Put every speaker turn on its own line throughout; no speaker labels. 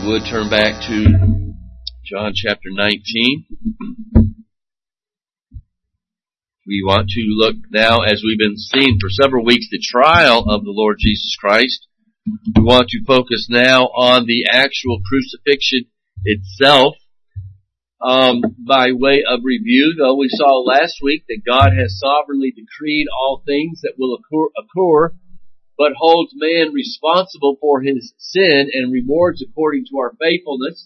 Would turn back to John chapter 19. We want to look now, as we've been seeing for several weeks, the trial of the Lord Jesus Christ. We want to focus now on the actual crucifixion itself. By way of review, though, we saw last week that God has sovereignly decreed all things that will occur, but holds man responsible for his sin and rewards according to our faithfulness.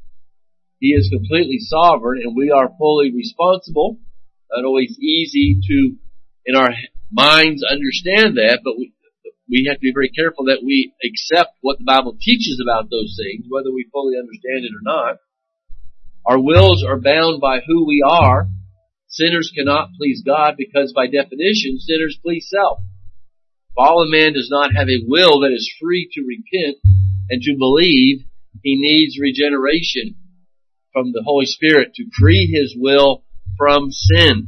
He is completely sovereign, and we are fully responsible. Not always easy to, in our minds, understand that, but we have to be very careful that we accept what the Bible teaches about those things, whether we fully understand it or not. Our wills are bound by who we are. Sinners cannot please God because, by definition, sinners please self. Fallen man does not have a will that is free to repent and to believe. He needs regeneration from the Holy Spirit to free his will from sin.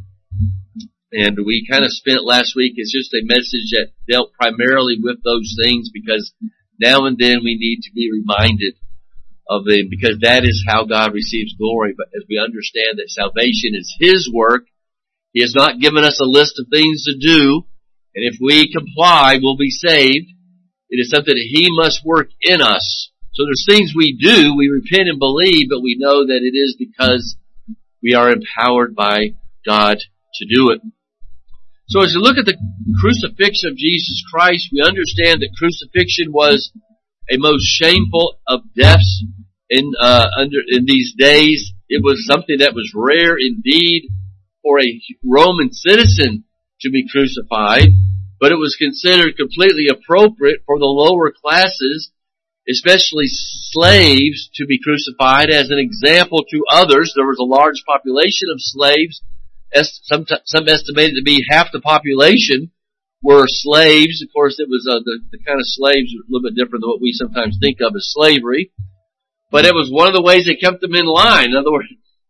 And we kind of spent last week as just a message that dealt primarily with those things, because now and then we need to be reminded of them, because that is how God receives glory. But as we understand that salvation is his work, he has not given us a list of things to do, and if we comply, we'll be saved. It is something that he must work in us. So there's things we do, we repent and believe, but we know that it is because we are empowered by God to do it. So as we look at the crucifixion of Jesus Christ, we understand that crucifixion was a most shameful of deaths in these days. It was something that was rare indeed for a Roman citizen to be crucified, but it was considered completely appropriate for the lower classes, especially slaves, to be crucified as an example to others. There was a large population of slaves. Some estimated to be half the population were slaves. Of course, it was the kind of slaves a little bit different than what we sometimes think of as slavery. But it was one of the ways they kept them in line. In other words,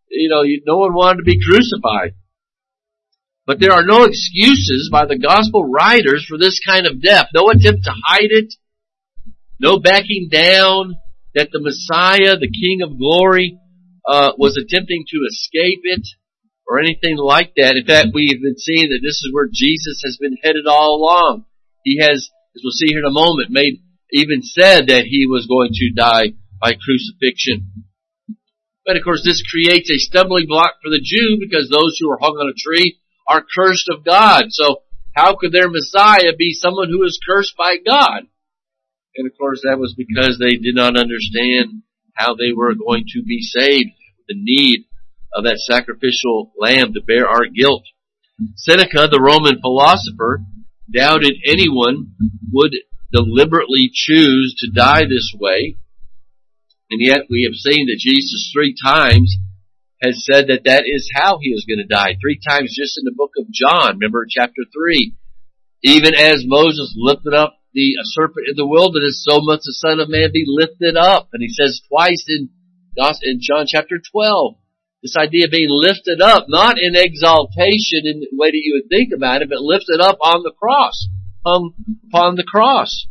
no one wanted to be crucified. But there are no excuses by the gospel writers for this kind of death. No attempt to hide it. No backing down that the Messiah, the King of Glory, was attempting to escape it or anything like that. In fact, we have been seeing that this is where Jesus has been headed all along. He has, as we'll see here in a moment, even said that he was going to die by crucifixion. But of course, this creates a stumbling block for the Jew, because those who are hung on a tree are cursed of God. So how could their Messiah be someone who is cursed by God? And of course, that was because they did not understand how they were going to be saved, the need of that sacrificial lamb to bear our guilt. Seneca, the Roman philosopher, doubted anyone would deliberately choose to die this way. And yet we have seen that Jesus 3 times has said that that is how he is going to die. 3 times just in the book of John. Remember chapter 3. Even as Moses lifted up the serpent in the wilderness, so must the Son of Man be lifted up. And he says twice in John chapter 12. This idea of being lifted up, not in exaltation in the way that you would think about it, but lifted up on the cross, hung upon the cross.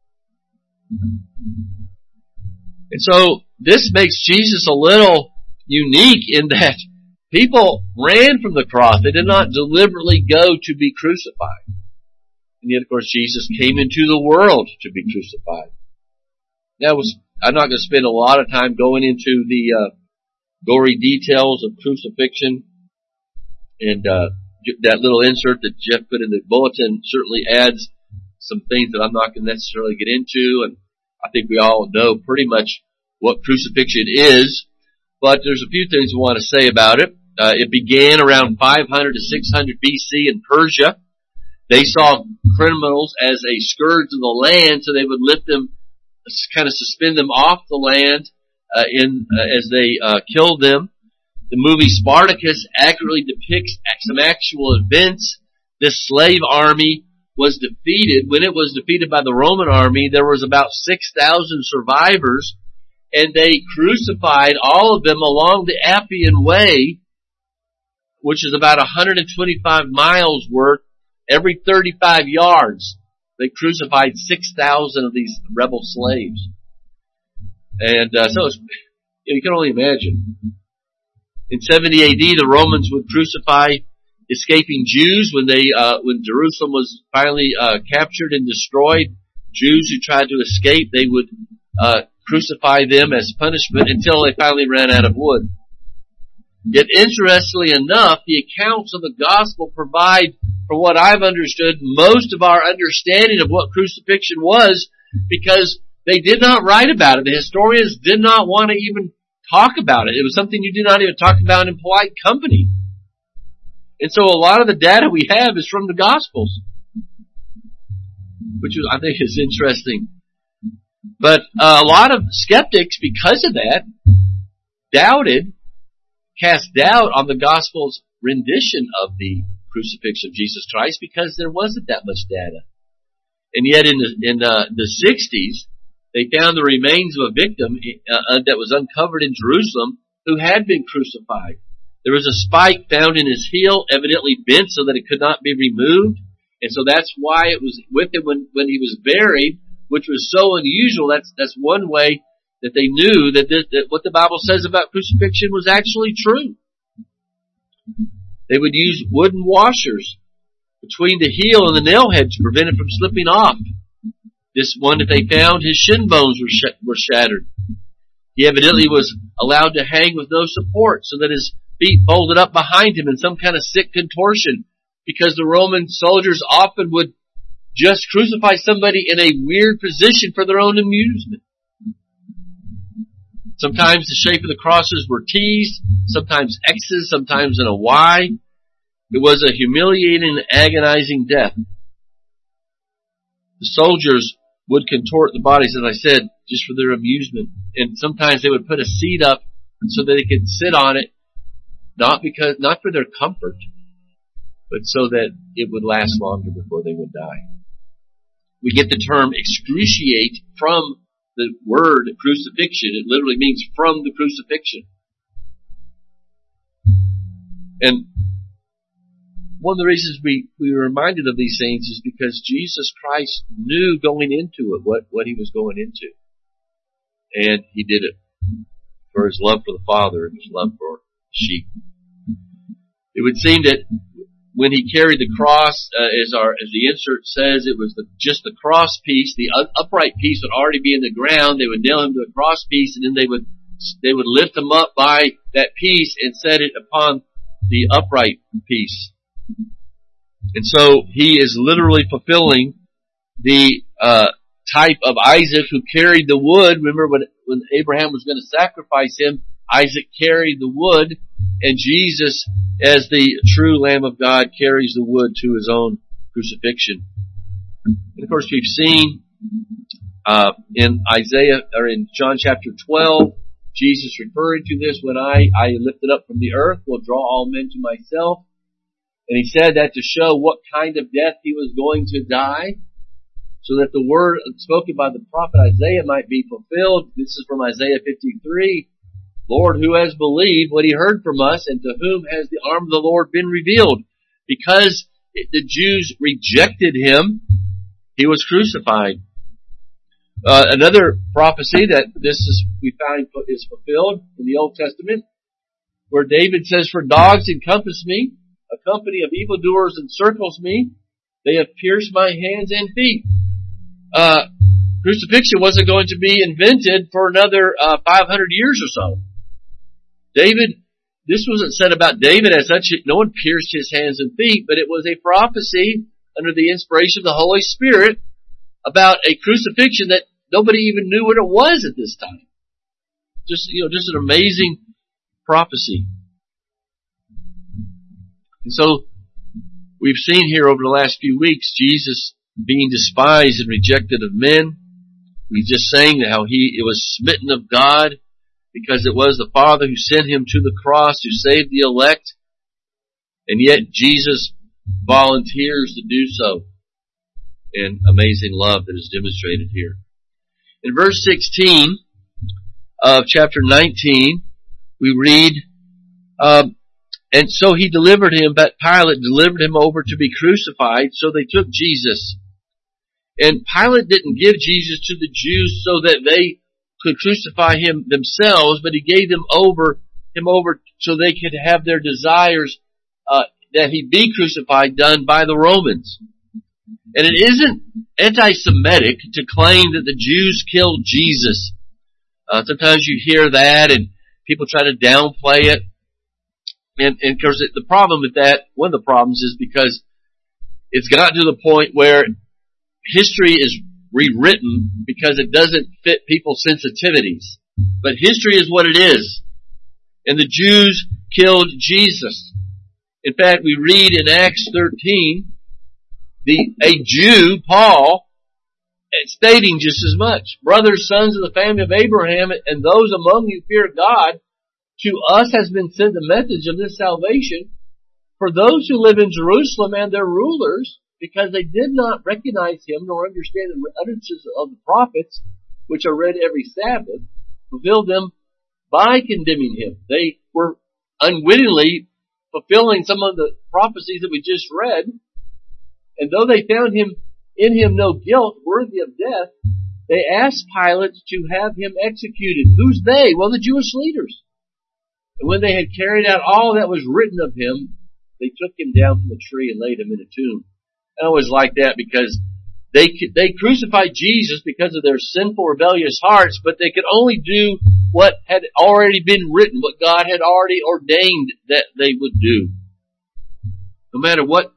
And so this makes Jesus a little unique in that people ran from the cross. They did not deliberately go to be crucified. And yet, of course, Jesus came into the world to be crucified. Now, I'm not going to spend a lot of time going into the gory details of crucifixion, and that little insert that Jeff put in the bulletin certainly adds some things that I'm not going to necessarily get into, and I think we all know pretty much what crucifixion is, but there's a few things we want to say about it. It began around 500 to 600 BC in Persia. They saw criminals as a scourge of the land, so they would lift them, kind of suspend them off the land as they killed them. The movie Spartacus accurately depicts some actual events. This slave army was defeated. When it was defeated by the Roman army, there was about 6,000 survivors, and they crucified all of them along the Appian Way, which is about 125 miles worth. Every 35 yards, they crucified 6,000 of these rebel slaves. And so it's, you can only imagine. In 70 AD, the Romans would crucify escaping Jews when Jerusalem was finally captured and destroyed. Jews who tried to escape, they would crucify them as punishment until they finally ran out of wood. Yet, interestingly enough, the accounts of the gospel provide, for what I've understood, most of our understanding of what crucifixion was, because they did not write about it. The historians did not want to even talk about it. It was something you did not even talk about in polite company. And so a lot of the data we have is from the Gospels, which I think is interesting. But a lot of skeptics, because of that, cast doubt on the Gospel's rendition of the crucifixion of Jesus Christ, because there wasn't that much data. And yet in the 60s, they found the remains of a victim that was uncovered in Jerusalem who had been crucified. There was a spike found in his heel, evidently bent so that it could not be removed. And so that's why it was with him when he was buried, which was so unusual. That's one way that they knew that what the Bible says about crucifixion was actually true. They would use wooden washers between the heel and the nail head to prevent it from slipping off. This one that they found, his shin bones were shattered. He evidently was allowed to hang with no support so that his feet folded up behind him in some kind of sick contortion, because the Roman soldiers often would just crucify somebody in a weird position for their own amusement. Sometimes the shape of the crosses were T's, sometimes X's, sometimes in a Y. It was a humiliating and agonizing death. The soldiers would contort the bodies, as I said, just for their amusement. And sometimes they would put a seat up so that they could sit on it, not for their comfort, but so that it would last longer before they would die. We get the term excruciate from the word crucifixion. It literally means from the crucifixion. And one of the reasons we were reminded of these things is because Jesus Christ knew going into it what he was going into. And he did it for his love for the Father and his love for sheep. It would seem that when he carried the cross, as the insert says, it was just the cross piece. The upright piece would already be in the ground. They would nail him to the cross piece, and then they would lift him up by that piece and set it upon the upright piece. And so he is literally fulfilling the type of Isaac who carried the wood. Remember when Abraham was going to sacrifice him, Isaac carried the wood, and Jesus, as the true Lamb of God, carries the wood to his own crucifixion. And of course, we've seen in Isaiah, or in John chapter 12, Jesus referring to this, when I lifted up from the earth, will draw all men to myself. And he said that to show what kind of death he was going to die, so that the word spoken by the prophet Isaiah might be fulfilled. This is from Isaiah 53. Lord, who has believed what he heard from us, and to whom has the arm of the Lord been revealed? Because the Jews rejected him, he was crucified. Another prophecy that we find is fulfilled in the Old Testament, where David says, "For dogs encompass me, a company of evildoers encircles me. They have pierced my hands and feet." Crucifixion wasn't going to be invented for another 500 years or so. This wasn't said about David as such. No one pierced his hands and feet, but it was a prophecy under the inspiration of the Holy Spirit about a crucifixion that nobody even knew what it was at this time. Just an amazing prophecy. And so we've seen here over the last few weeks Jesus being despised and rejected of men. We just sang how he was smitten of God, because it was the Father who sent him to the cross to save the elect, and yet Jesus volunteers to do so. And amazing love that is demonstrated here. In verse 16 of chapter 19, we read, and so he delivered him, but Pilate delivered him over to be crucified, so they took Jesus. And Pilate didn't give Jesus to the Jews so that they could crucify him themselves, but he gave him over so they could have their desires that he be crucified done by the Romans. And it isn't anti-Semitic to claim that the Jews killed Jesus. Sometimes you hear that and people try to downplay it. And of course, the problem with that, one of the problems is because it's gotten to the point where history is rewritten because it doesn't fit people's sensitivities. But history is what it is. And the Jews killed Jesus. In fact, we read in Acts 13, a Jew, Paul, stating just as much. Brothers, sons of the family of Abraham, and those among you fear God, to us has been sent the message of this salvation for those who live in Jerusalem and their rulers, because they did not recognize him nor understand the utterances of the prophets, which are read every Sabbath, fulfilled them by condemning him. They were unwittingly fulfilling some of the prophecies that we just read, and though they found in him no guilt worthy of death, they asked Pilate to have him executed. Who's they? Well, the Jewish leaders. And when they had carried out all that was written of him, they took him down from the tree and laid him in a tomb. I always like that because they crucified Jesus because of their sinful, rebellious hearts, but they could only do what had already been written, what God had already ordained that they would do. No matter what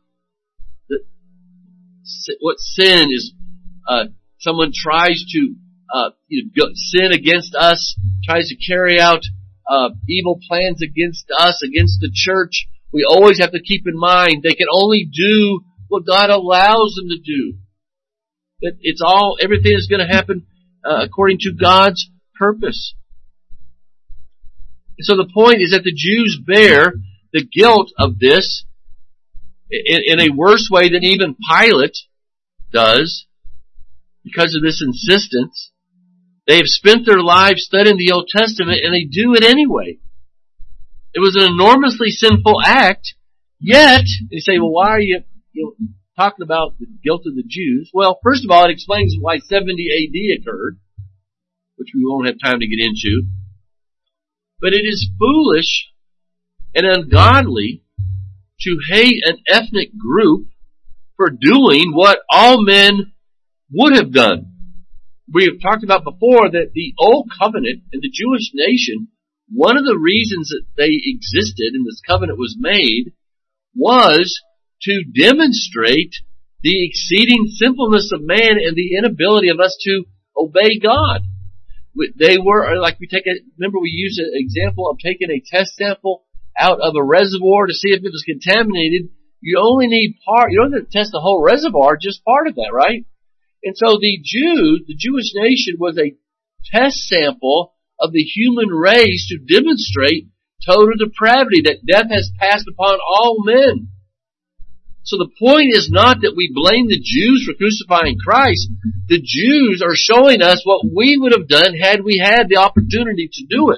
sin is, someone tries to sin against us, tries to carry out evil plans against us, against the church, we always have to keep in mind they can only do what God allows them to do. That everything is going to happen according to God's purpose. And so the point is that the Jews bear the guilt of this in a worse way than even Pilate does because of this insistence. They have spent their lives studying the Old Testament and they do it anyway. It was an enormously sinful act, yet they say, well, why are you talking about the guilt of the Jews? Well, first of all, it explains why 70 AD occurred, which we won't have time to get into. But it is foolish and ungodly to hate an ethnic group for doing what all men would have done. We have talked about before that the Old Covenant and the Jewish nation, one of the reasons that they existed and this covenant was made was to demonstrate the exceeding sinfulness of man and the inability of us to obey God. They were like remember we used an example of taking a test sample out of a reservoir to see if it was contaminated. You only need part. You don't have to test the whole reservoir, just part of that, right? And so the Jewish nation was a test sample of the human race to demonstrate total depravity, that death has passed upon all men. So the point is not that we blame the Jews for crucifying Christ. The Jews are showing us what we would have done had we had the opportunity to do it.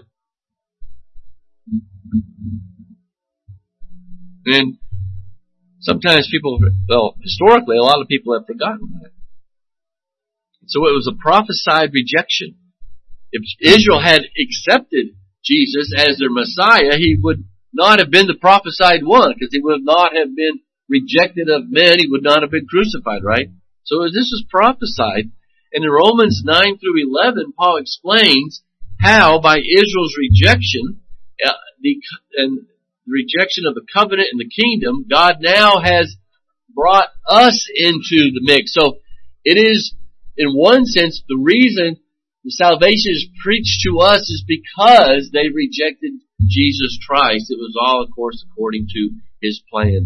And sometimes historically, a lot of people have forgotten that. So it was a prophesied rejection. If Israel had accepted Jesus as their Messiah, he would not have been the prophesied one, because he would not have been rejected of men. He would not have been crucified, right? So this was prophesied. And in Romans 9 through 11, Paul explains how by Israel's rejection, and the rejection of the covenant and the kingdom, God now has brought us into the mix. So it is, in one sense, the reason the salvation is preached to us is because they rejected Jesus Christ. It was all, of course, according to His plan.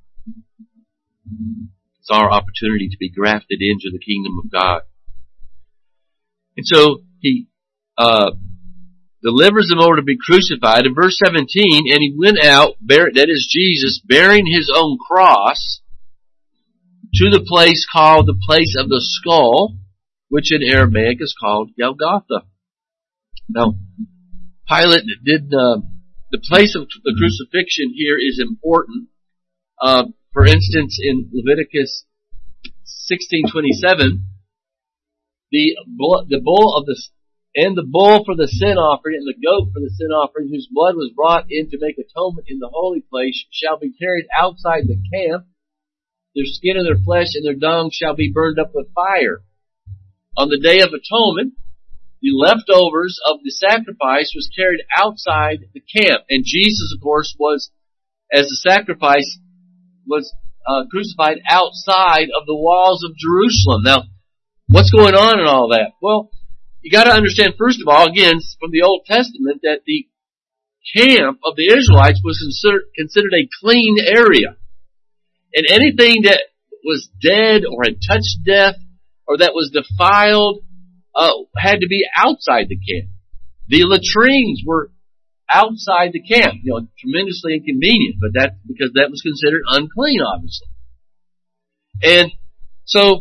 It's our opportunity to be grafted into the kingdom of God. And so He delivers them over to be crucified. In verse 17, and He went out, that is Jesus, bearing His own cross, to the place called the place of the skull, which in Aramaic is called Golgotha. Now, Pilate did, the place of the crucifixion here is important. For instance, in Leviticus 16:27, the bull of the and the bull for the sin offering, and the goat for the sin offering, whose blood was brought in to make atonement in the holy place, shall be carried outside the camp. Their skin and their flesh and their dung shall be burned up with fire. On the Day of Atonement, the leftovers of the sacrifice was carried outside the camp. And Jesus, of course, was, as the sacrifice, was crucified outside of the walls of Jerusalem. Now, what's going on in all that? Well, you got to understand, first of all, again, from the Old Testament, that the camp of the Israelites was considered a clean area. And anything that was dead or had touched death or that was defiled had to be outside the camp. The latrines were outside the camp. Tremendously inconvenient, but that's because that was considered unclean, obviously. And so,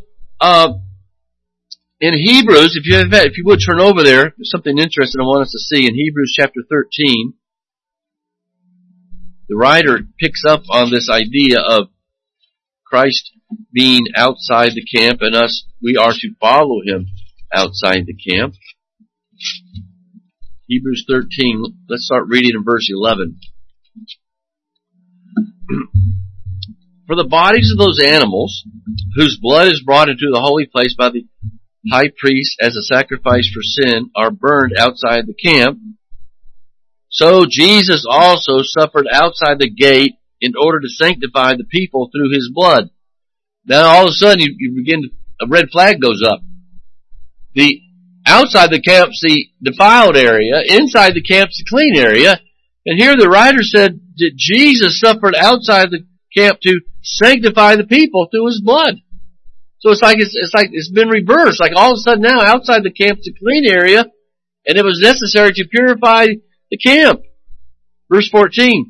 in Hebrews, if you would turn over there, there's something interesting I want us to see in Hebrews chapter 13. The writer picks up on this idea of Christ being outside the camp, and we are to follow him outside the camp. Hebrews 13, let's start reading in verse 11. For the bodies of those animals, whose blood is brought into the holy place by the high priest as a sacrifice for sin, are burned outside the camp. So Jesus also suffered outside the gate in order to sanctify the people through his blood. Now all of a sudden a red flag goes up. The outside the camp's the defiled area, inside the camp's the clean area, and here the writer said that Jesus suffered outside the camp to sanctify the people through his blood. So it's like it's been reversed. Like all of a sudden now outside the camp's a clean area, and it was necessary to purify the camp. Verse 14.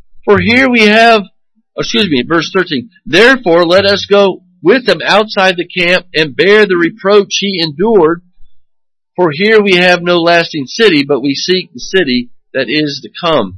Verse 13. Therefore let us go with them outside the camp and bear the reproach he endured. For here we have no lasting city, but we seek the city that is to come.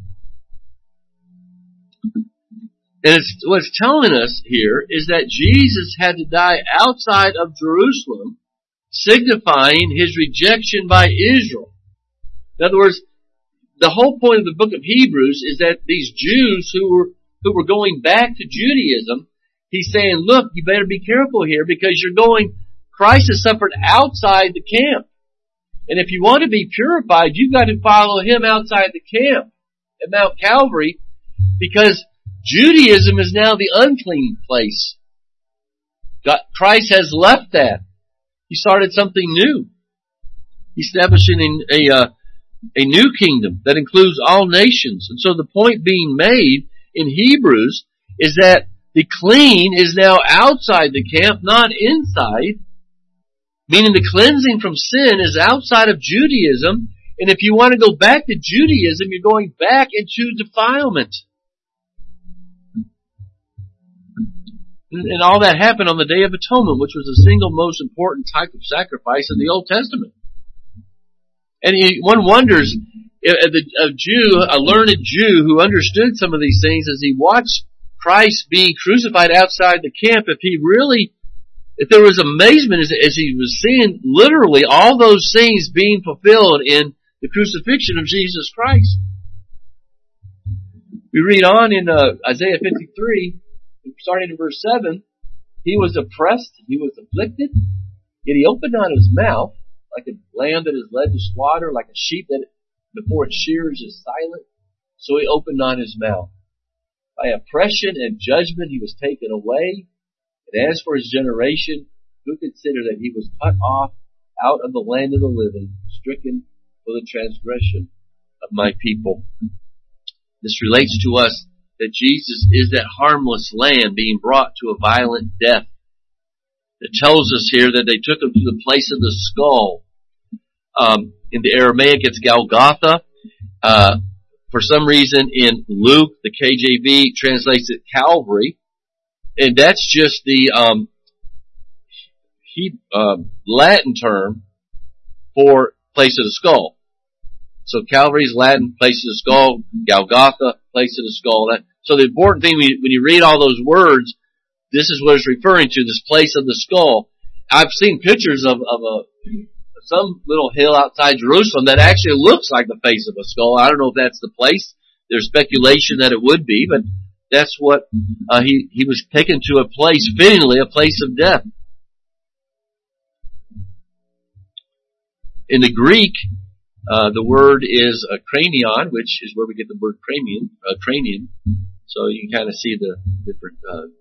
And what it's telling us here is that Jesus had to die outside of Jerusalem, signifying his rejection by Israel. In other words, the whole point of the book of Hebrews is that these Jews who were going back to Judaism, he's saying, look, you better be careful here because Christ has suffered outside the camp. And if you want to be purified, you've got to follow him outside the camp at Mount Calvary, because Judaism is now the unclean place. Christ has left that. He started something new. He's establishing a new kingdom that includes all nations. And so the point being made in Hebrews is that the clean is now outside the camp, not inside. Meaning the cleansing from sin is outside of Judaism, and if you want to go back to Judaism, you're going back into defilement. And all that happened on the Day of Atonement, which was the single most important type of sacrifice in the Old Testament. And one wonders if a learned Jew who understood some of these things as he watched Christ being crucified outside the camp, if there was amazement as he was seeing literally all those things being fulfilled in the crucifixion of Jesus Christ. We read on in Isaiah 53, starting in verse 7, he was oppressed, he was afflicted, yet he opened not his mouth, like a lamb that is led to slaughter, like a sheep that before its shearers is silent, so he opened not his mouth. By oppression and judgment he was taken away. And as for his generation, who considered that he was cut off out of the land of the living, stricken for the transgression of my people. This relates to us that Jesus is that harmless lamb being brought to a violent death. It tells us here that they took him to the place of the skull. In the Aramaic, it's Golgotha. For some reason, in Luke, the KJV translates it Calvary. And that's just the Latin term for place of the skull. So Calvary's Latin, place of the skull. Golgotha, place of the skull. So the important thing when you read all those words, this is what it's referring to, this place of the skull. I've seen pictures of a some little hill outside Jerusalem that actually looks like the face of a skull. I don't know if that's the place. There's speculation that it would be, but that's what he was taken to a place, fittingly, a place of death. In the Greek, the word is a cranion, which is where we get the word cranion. So you can kind of see the different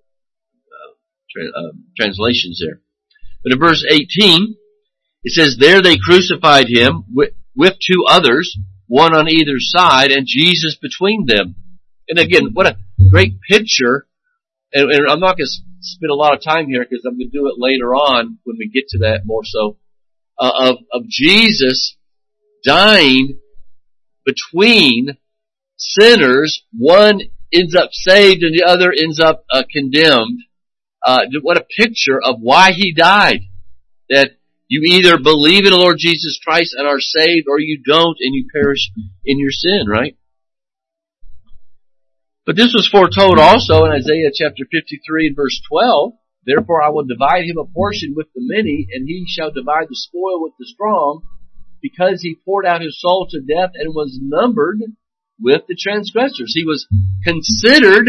translations there. But in verse 18, it says, there they crucified him with two others, one on either side, and Jesus between them. And again, what a great picture. And I'm not going to spend a lot of time here because I'm going to do it later on when we get to that more so, of Jesus dying between sinners. One ends up saved and the other ends up condemned. What a picture of why he died. That you either believe in the Lord Jesus Christ and are saved, or you don't and you perish in your sin, right? But this was foretold also in Isaiah chapter 53 and verse 12. Therefore I will divide him a portion with the many, and he shall divide the spoil with the strong, because he poured out his soul to death and was numbered with the transgressors. He was considered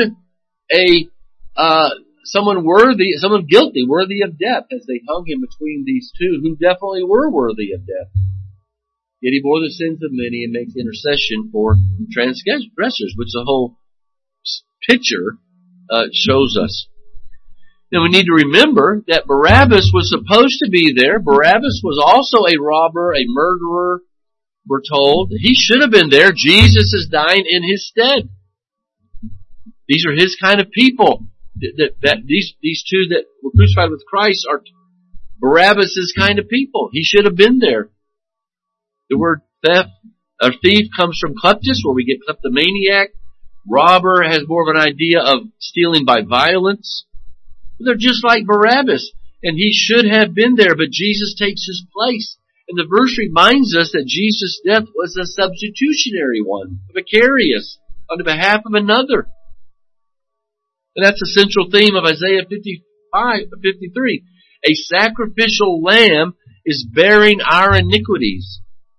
someone guilty, worthy of death, as they hung him between these two who definitely were worthy of death. Yet he bore the sins of many and makes intercession for transgressors, which the whole picture shows us. Now we need to remember that Barabbas was supposed to be there. Barabbas was also a robber, a murderer, we're told. He should have been there. Jesus is dying in his stead. These are his kind of people. These two that were crucified with Christ are Barabbas' kind of people. He should have been there. The word theft or thief comes from kleptos, where we get kleptomaniac. Robber has more of an idea of stealing by violence. They're just like Barabbas, and he should have been there, but Jesus takes his place. And the verse reminds us that Jesus' death was a substitutionary one, vicarious, on the behalf of another. And that's the central theme of Isaiah 53. A sacrificial lamb is bearing our iniquities.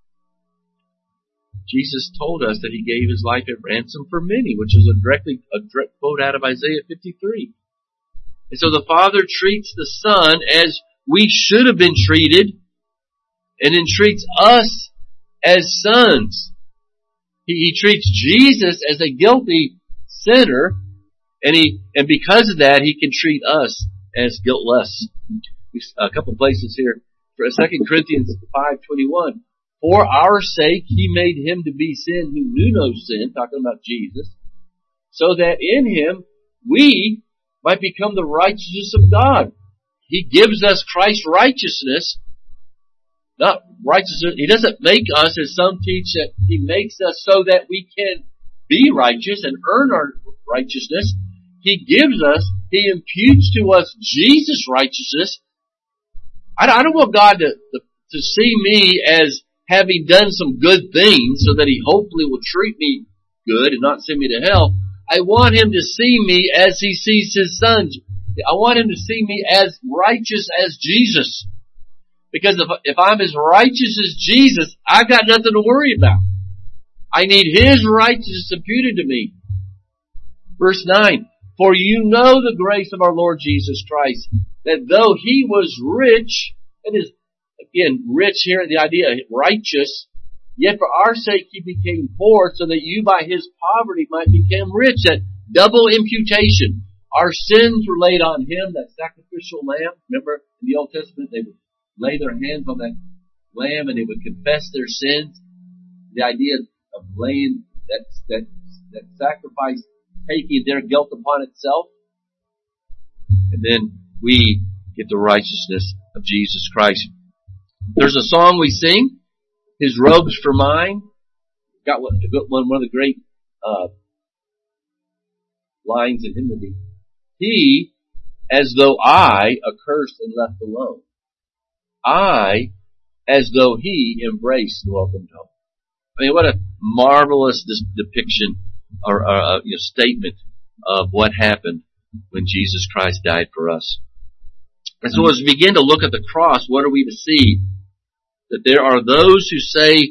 Jesus told us that he gave his life at ransom for many, which is a direct quote out of Isaiah 53. And so the Father treats the Son as we should have been treated, and then treats us as sons. He treats Jesus as a guilty sinner, and because of that, he can treat us as guiltless. A couple places here. 2 Corinthians 5:21. For our sake he made him to be sin who knew no sin, talking about Jesus, so that in him we might become the righteousness of God. He gives us Christ's righteousness, not righteousness. He doesn't make us, as some teach, that he makes us so that we can be righteous and earn our righteousness. He gives us, he imputes to us Jesus' righteousness. I don't want God to see me as having done some good things so that he hopefully will treat me good and not send me to hell. I want him to see me as he sees his Son. I want him to see me as righteous as Jesus. Because if I'm as righteous as Jesus, I've got nothing to worry about. I need his righteousness imputed to me. Verse 9. For you know the grace of our Lord Jesus Christ, that though he was rich, it is, again, rich here, the idea of righteous, yet for our sake he became poor, so that you by his poverty might become rich. That double imputation. Our sins were laid on him, that sacrificial lamb. Remember, in the Old Testament, they would lay their hands on that lamb and they would confess their sins. The idea of laying that sacrifice, taking their guilt upon itself. And then we get the righteousness of Jesus Christ. There's a song we sing, His Robes for Mine. Got one of the great lines in hymnody. He, as though I, accursed and left alone. I, as though he embraced and welcomed home. I mean, what a marvelous depiction or statement of what happened when Jesus Christ died for us. And so as we begin to look at the cross, what are we to see? That there are those who say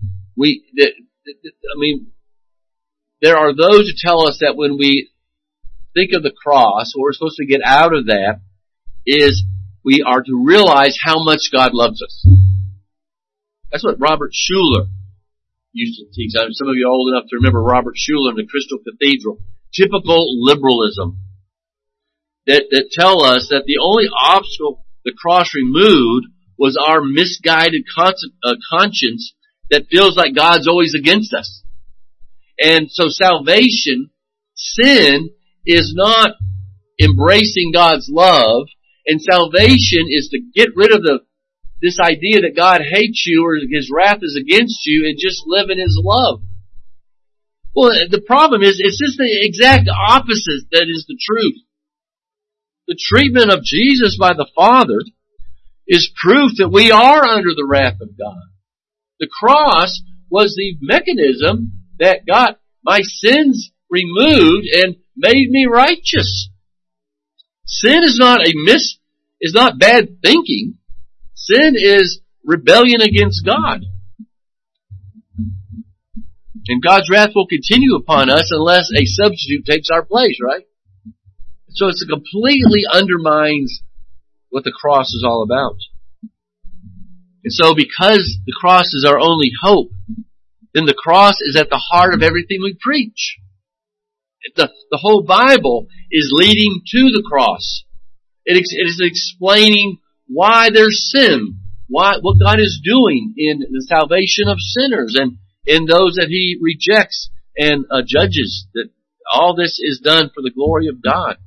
there are those who tell us that when we think of the cross, what we're supposed to get out of that is we are to realize how much God loves us. That's what Robert Schuller used to teach. Some of you are old enough to remember Robert Schuller in the Crystal Cathedral. Typical liberalism that tell us that the only obstacle the cross removed was our misguided conscience that feels like God's always against us. And so salvation, sin, is not embracing God's love, and salvation is to get rid of this idea that God hates you or His wrath is against you and just live in His love. Well, the problem is, it's just the exact opposite that is the truth. The treatment of Jesus by the Father is proof that we are under the wrath of God. The cross was the mechanism that got my sins removed and made me righteous. Sin is not bad thinking. Sin is rebellion against God. And God's wrath will continue upon us unless a substitute takes our place, right? So it completely undermines what the cross is all about. And so because the cross is our only hope, then the cross is at the heart of everything we preach. The whole Bible is leading to the cross. It is explaining why there's sin, what God is doing in the salvation of sinners and in those that He rejects and judges. That all this is done for the glory of God.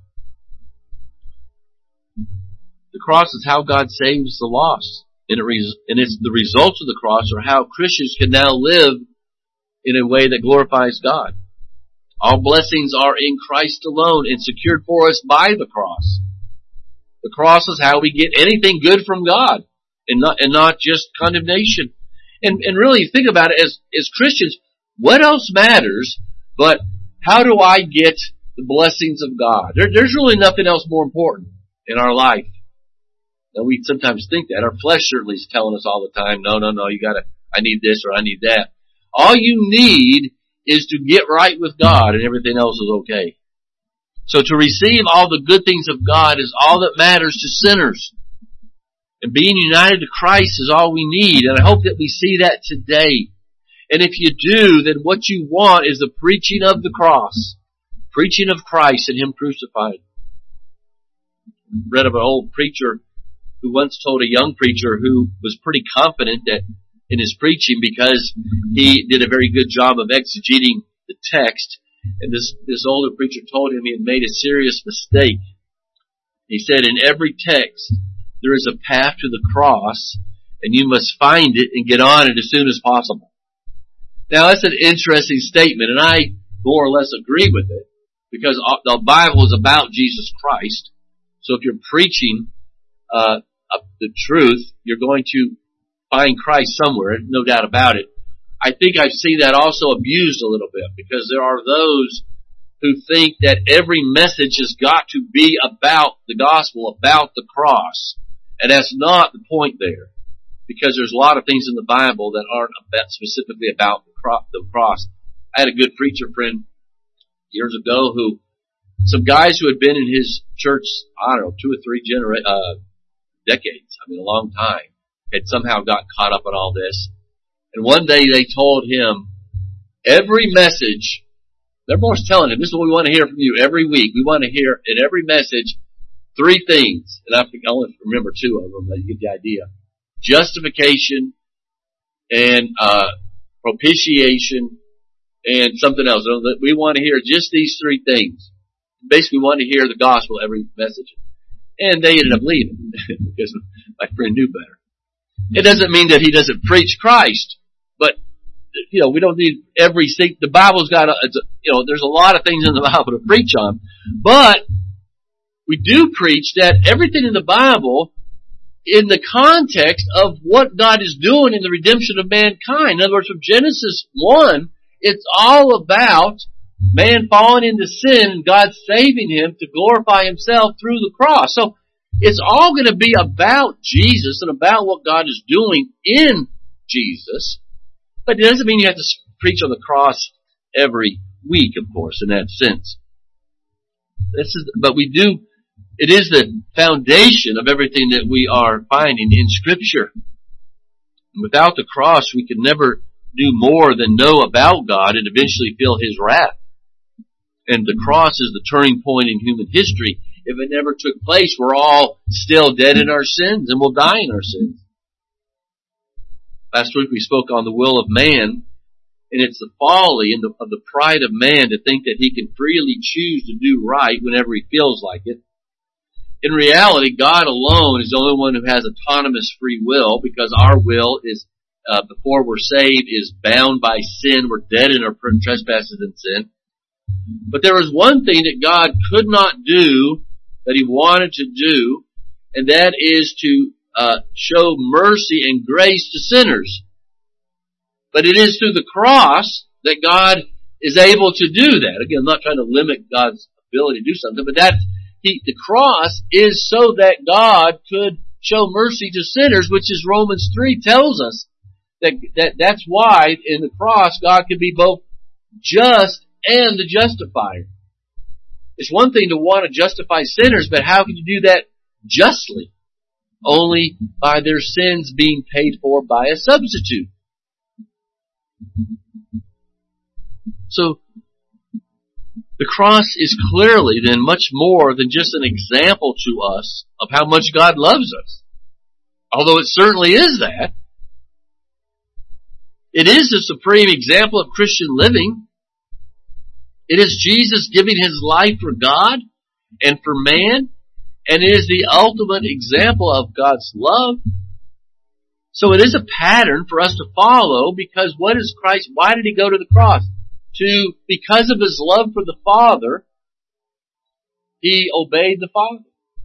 The cross is how God saves the lost. And it's the results of the cross are how Christians can now live in a way that glorifies God. All blessings are in Christ alone and secured for us by the cross. The cross is how we get anything good from God and not just condemnation. And really think about it as Christians, what else matters but how do I get the blessings of God? There's really nothing else more important in our life. Now we sometimes think that. Our flesh certainly is telling us all the time, no, I need this or I need that. All you need is to get right with God and everything else is okay. So to receive all the good things of God is all that matters to sinners. And being united to Christ is all we need. And I hope that we see that today. And if you do, then what you want is the preaching of the cross. Preaching of Christ and Him crucified. I read of an old preacher who once told a young preacher who was pretty confident that in his preaching because he did a very good job of exegeting the text. And this older preacher told him he had made a serious mistake. He said, in every text, there is a path to the cross, and you must find it and get on it as soon as possible. Now, that's an interesting statement, and I more or less agree with it, because the Bible is about Jesus Christ. So if you're preaching the truth, you're going to find Christ somewhere, no doubt about it. I think I've seen that also abused a little bit, because there are those who think that every message has got to be about the gospel, about the cross. And that's not the point there. Because there's a lot of things in the Bible that aren't specifically about the cross. I had a good preacher friend years ago some guys who had been in his church, 2 or 3 decades, a long time, had somehow got caught up in all this. And one day they told him, every message, everyone's telling him, this is what we want to hear from you every week. We want to hear in every message 3 things. And I only remember 2 of them, but you get the idea. Justification and propitiation and something else. We want to hear just these 3 things. Basically, we want to hear the gospel every message. And they ended up leaving because my friend knew better. It doesn't mean that he doesn't preach Christ, but we don't need the Bible's got there's a lot of things in the Bible to preach on, but we do preach that everything in the Bible in the context of what God is doing in the redemption of mankind. In other words, from Genesis 1, it's all about man falling into sin and God saving him to glorify Himself through the cross. So It's all going to be about Jesus and about what God is doing in Jesus. But it doesn't mean you have to preach on the cross every week, of course, in that sense. But we do, it is the foundation of everything that we are finding in Scripture. And without the cross, we could never do more than know about God and eventually feel His wrath. And the cross is the turning point in human history. If it never took place, we're all still dead in our sins and will die in our sins. Last week we spoke on the will of man, and it's the folly and of the pride of man to think that he can freely choose to do right whenever he feels like it. In reality, God alone is the only one who has autonomous free will, because our will is, before we're saved, is bound by sin. We're dead in our trespasses and sin. But there was one thing that God could not do that He wanted to do, and that is to show mercy and grace to sinners. But it is through the cross that God is able to do that. Again, I'm not trying to limit God's ability to do something, but the cross is so that God could show mercy to sinners, which is Romans 3 tells us that's why in the cross God can be both just and the justifier. It's one thing to want to justify sinners, but how can you do that justly? Only by their sins being paid for by a substitute. So, the cross is clearly then much more than just an example to us of how much God loves us. Although it certainly is that. It is the supreme example of Christian living. It is Jesus giving His life for God and for man, and it is the ultimate example of God's love. So it is a pattern for us to follow, because what is Christ? Why did He go to the cross? Because of His love for the Father, He obeyed the Father.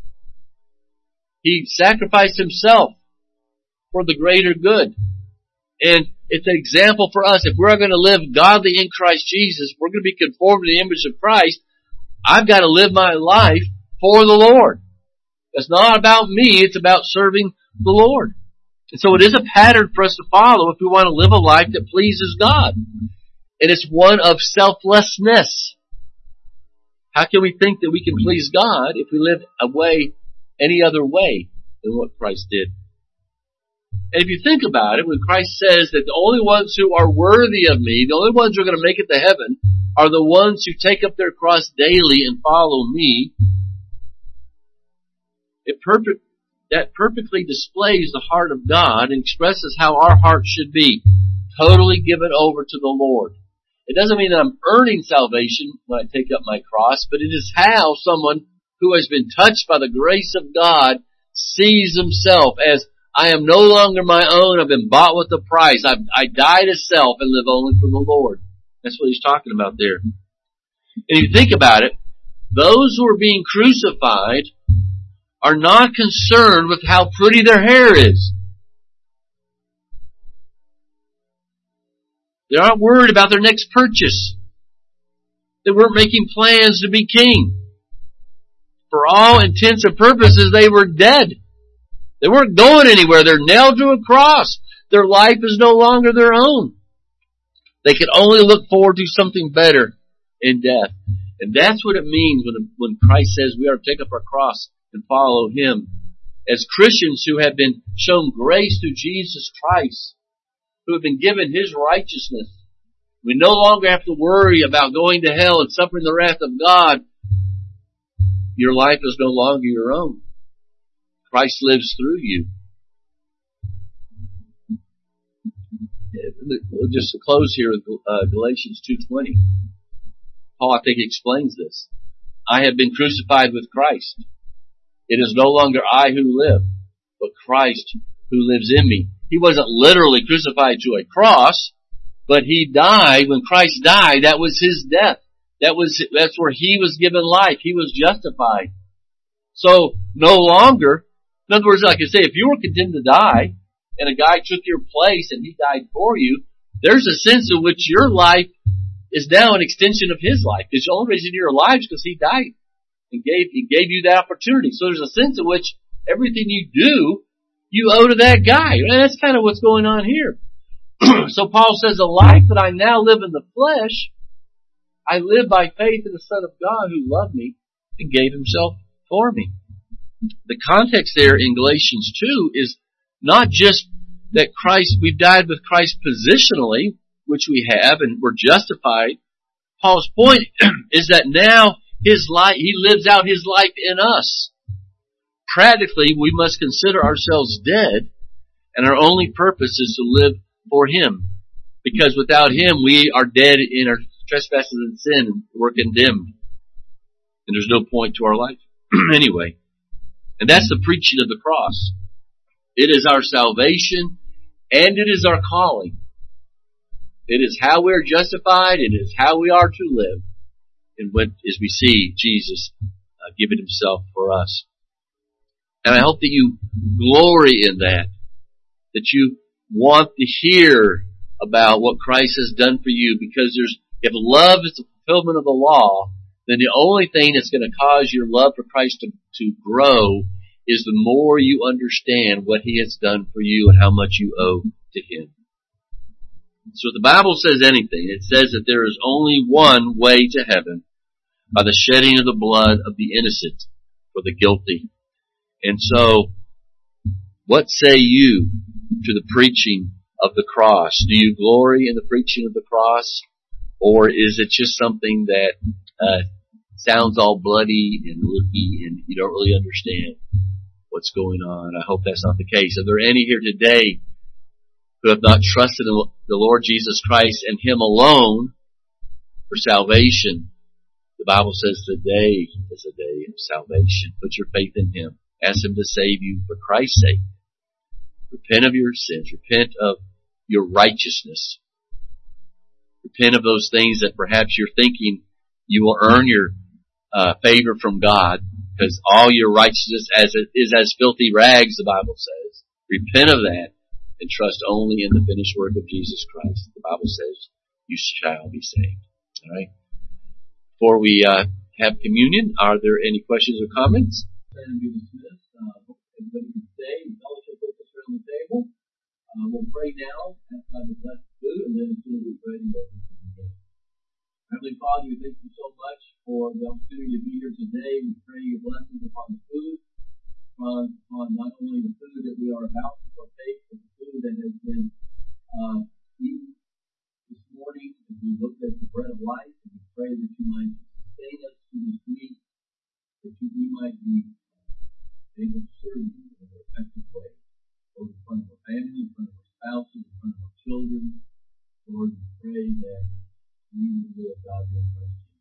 He sacrificed Himself for the greater good. And it's an example for us. If we're going to live godly in Christ Jesus, we're going to be conformed to the image of Christ, I've got to live my life for the Lord. It's not about me, it's about serving the Lord. And so it is a pattern for us to follow if we want to live a life that pleases God. And it's one of selflessness. How can we think that we can please God if we live any other way than what Christ did? And if you think about it, when Christ says that the only ones who are worthy of me, the only ones who are going to make it to heaven, are the ones who take up their cross daily and follow me, that perfectly displays the heart of God and expresses how our heart should be, totally given over to the Lord. It doesn't mean that I'm earning salvation when I take up my cross, but it is how someone who has been touched by the grace of God sees himself as, I am no longer my own, I've been bought with a price. I die to self and live only for the Lord. That's what he's talking about there. And if you think about it, those who are being crucified are not concerned with how pretty their hair is. They aren't worried about their next purchase. They weren't making plans to be king. For all intents and purposes, they were dead. They weren't going anywhere. They're nailed to a cross. Their life is no longer their own. They could only look forward to something better in death. And that's what it means when Christ says we are to take up our cross and follow Him. As Christians who have been shown grace through Jesus Christ, who have been given His righteousness, we no longer have to worry about going to hell and suffering the wrath of God. Your life is no longer your own. Christ lives through you. We'll just close here with Galatians 2:20. Paul, I think, explains this. I have been crucified with Christ. It is no longer I who live, but Christ who lives in me. He wasn't literally crucified to a cross, but He died. When Christ died, that was His death. That's where He was given life. He was justified. So, no longer, in other words, like I say, if you were condemned to die, and a guy took your place and He died for you, there's a sense in which your life is now an extension of His life. Because the only reason you're alive is because He died and He gave you that opportunity. So there's a sense in which Everything you do, you owe to that guy. And that's kind of what's going on here. So Paul says, the life that I now live in the flesh, I live by faith in the Son of God who loved me and gave himself for me. The context there in Galatians 2 is not just that Christ, we've died with Christ positionally, which we have, and we're justified. Paul's point is that now his life, he lives out his life in us. Practically, we must consider ourselves dead, and our only purpose is to live for him. Because without him, we are dead in our trespasses and sin, and we're condemned. And there's no point to our life. Anyway. And that's the preaching of the cross. It is our salvation, and it is our calling. It is how we are justified, it is how we are to live. And as we see Jesus giving himself for us. And I hope that you glory in that. That you want to hear about what Christ has done for you. Because if love is the fulfillment of the law, then the only thing that's going to cause your love for Christ to grow is the more you understand what he has done for you and how much you owe to him. So if the Bible says anything, it says that there is only one way to heaven, by the shedding of the blood of the innocent for the guilty. And so, what say you to the preaching of the cross? Do you glory in the preaching of the cross? Or is it just something that sounds all bloody and looky and you don't really understand what's going on? I hope that's not the case. Are there any here today who have not trusted in the Lord Jesus Christ and him alone for salvation? The Bible says today is a day of salvation. Put your faith in him. Ask him to save you for Christ's sake. Repent of your sins. Repent of your righteousness. Repent of those things that perhaps you're thinking you will earn your favor from God, because all your righteousness is as filthy rags, the Bible says. Repent of that and trust only in the finished work of Jesus Christ. The Bible says you shall be saved. All right. Before we have communion, are there any questions or comments?
And be dismissed. Hope everybody can stay and fellowship with us around the table. We'll pray now outside the blessed food, and then as soon as we pray, we'll begin. Heavenly Father, we thank you so much for the opportunity to be here today. We pray your blessings upon the food, on not only the food that we are about to partake, but the food that has been eaten this morning as we look at the bread of life. And we pray that you might sustain us through this week, that we might be able to serve you in an effective way, both in front of our family, in front of our spouses, in front of our children. Lord, we pray that we would live godly in Christ.